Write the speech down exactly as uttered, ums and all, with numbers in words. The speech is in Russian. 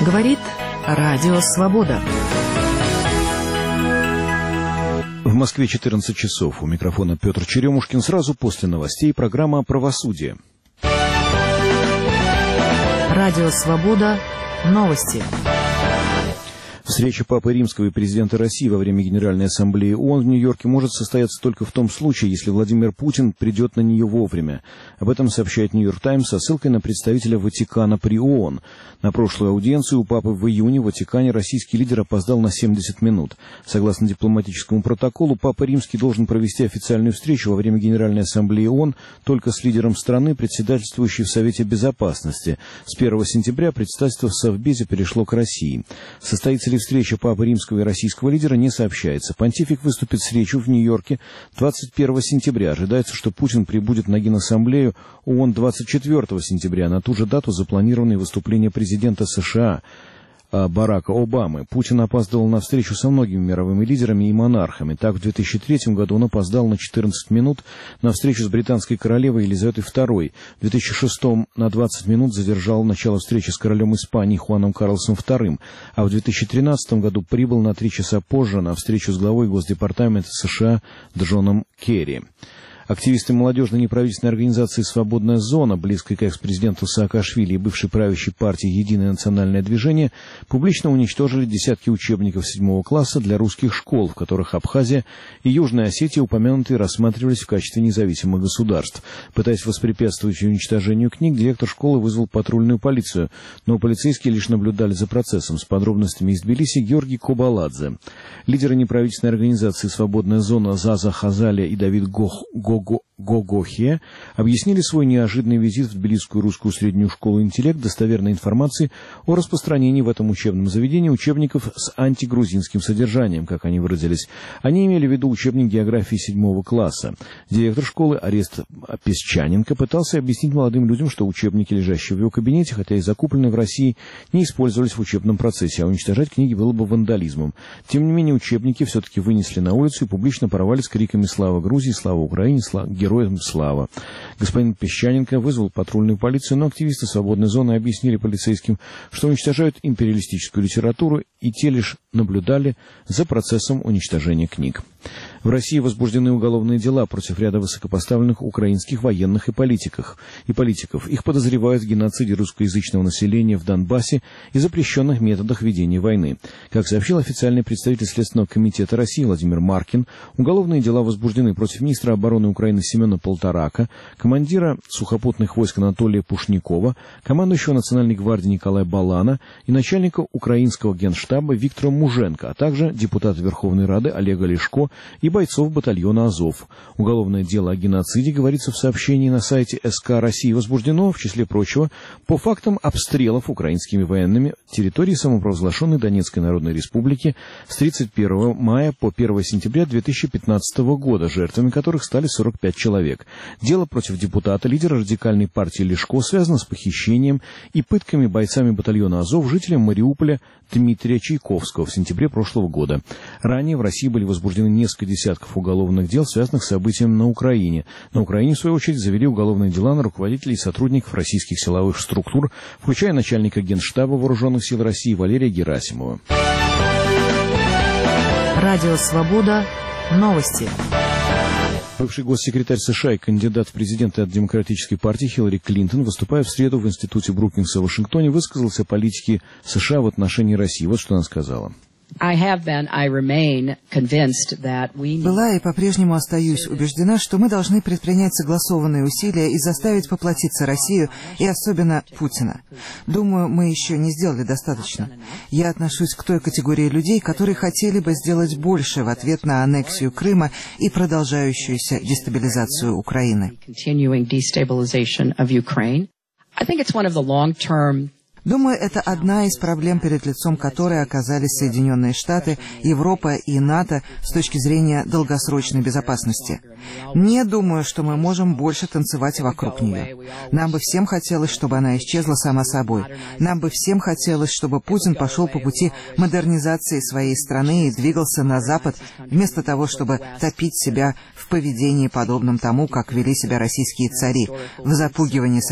Говорит Радио Свобода. В Москве четырнадцать часов. У микрофона Петр Черемушкин. Сразу после новостей программа «Правосудие». Радио Свобода. Новости. Встреча Папы Римского и президента России во время Генеральной Ассамблеи ООН в Нью-Йорке может состояться только в том случае, если Владимир Путин придет на нее вовремя. Об этом сообщает «Нью-Йорк Таймс» со ссылкой на представителя Ватикана при ООН. На прошлую аудиенцию у Папы в июне в Ватикане российский лидер опоздал на семьдесят минут. Согласно дипломатическому протоколу, Папа Римский должен провести официальную встречу во время Генеральной Ассамблеи ООН только с лидером страны, председательствующей в Совете Безопасности. С первого сентября представительство в Совбезе перешло к России. Состоится ли встреча Папы Римского и российского лидера, не сообщается. Понтифик выступит в встречу в Нью-Йорке двадцать первого сентября. Ожидается, что Путин прибудет на Генассамблею ООН двадцать четвертого сентября. На ту же дату запланировано выступление президента США Барака Обамы. Путин опаздывал на встречу со многими мировыми лидерами и монархами. Так, в две тысячи третьем году он опоздал на четырнадцать минут на встречу с британской королевой Елизаветой второй. В две тысячи шестом на двадцать минут задержал начало встречи с королем Испании Хуаном Карлосом вторым. А в две тысячи тринадцатом году прибыл на три часа позже на встречу с главой Госдепартамента США Джоном Керри. Активисты молодежной неправительственной организации «Свободная зона», близкой к экс-президенту Саакашвили и бывшей правящей партии «Единое национальное движение», публично уничтожили десятки учебников седьмого класса для русских школ, в которых Абхазия и Южная Осетия, упомянутые, рассматривались в качестве независимых государств. Пытаясь воспрепятствовать уничтожению книг, директор школы вызвал патрульную полицию, но полицейские лишь наблюдали за процессом. С подробностями из Тбилиси Георгий Кобаладзе. Лидеры неправительственной организации «Свободная зона» Заза Хазалия и Давид Гох Гогохе объяснили свой неожиданный визит в Тбилисскую русскую среднюю школу «Интеллект» достоверной информации о распространении в этом учебном заведении учебников с антигрузинским содержанием, как они выразились. Они имели в виду учебник географии седьмого класса. Директор школы Арест Песчаненко пытался объяснить молодым людям, что учебники, лежащие в его кабинете, хотя и закупленные в России, не использовались в учебном процессе, а уничтожать книги было бы вандализмом. Тем не менее, учебники все-таки вынесли на улицу и публично порвали с криками «Слава Грузии! Слава Украине! Слава! Героям слава!». Господин Песчаненко вызвал патрульную полицию, но активисты «Свободной зоны» объяснили полицейским, что уничтожают империалистическую литературу, и те лишь наблюдали за процессом уничтожения книг. В России возбуждены уголовные дела против ряда высокопоставленных украинских военных и политиков. И политиков. Их подозревают в геноциде русскоязычного населения в Донбассе и запрещенных методах ведения войны. Как сообщил официальный представитель Следственного комитета России Владимир Маркин, уголовные дела возбуждены против министра обороны Украины Семена Полторака, командира сухопутных войск Анатолия Пушникова, командующего Национальной гвардии Николая Балана и начальника украинского генштаба Виктора Муженко, а также депутата Верховной Рады Олега Ляшко и бойцов батальона «Азов». Уголовное дело о геноциде, говорится в сообщении на сайте СК России, возбуждено, в числе прочего, по фактам обстрелов украинскими военными территории самопровозглашенной Донецкой Народной Республики с тридцать первого мая по первого сентября две тысячи пятнадцатого года, жертвами которых стали сорок пять человек. Дело против депутата, лидера радикальной партии Ляшко, связано с похищением и пытками бойцами батальона «Азов» жителям Мариуполя Дмитрия Чайковского в сентябре прошлого года. Ранее в России были возбуждены несколько десятков уголовных дел, связанных с событием на Украине. На Украине, в свою очередь, завели уголовные дела на руководителей и сотрудников российских силовых структур, включая начальника Генштаба Вооруженных сил России Валерия Герасимова. Радио «Свобода». Новости. Бывший госсекретарь США и кандидат в президенты от Демократической партии Хиллари Клинтон, выступая в среду в Институте Брукингса в Вашингтоне, высказался о политике США в отношении России. Вот что она сказала. Была и по-прежнему остаюсь убеждена, что мы должны предпринять согласованные усилия и заставить поплатиться Россию и особенно Путина. Думаю, мы еще не сделали достаточно. Я отношусь к той категории людей, которые хотели бы сделать больше в ответ на аннексию Крыма и продолжающуюся дестабилизацию Украины. Думаю, это одна из проблем, перед лицом которой оказались Соединенные Штаты, Европа и НАТО с точки зрения долгосрочной безопасности. Не думаю, что мы можем больше танцевать вокруг нее. Нам бы всем хотелось, чтобы она исчезла сама собой. Нам бы всем хотелось, чтобы Путин пошел по пути модернизации своей страны и двигался на Запад, вместо того, чтобы топить себя в поведении, подобном тому, как вели себя российские цари, в запугивании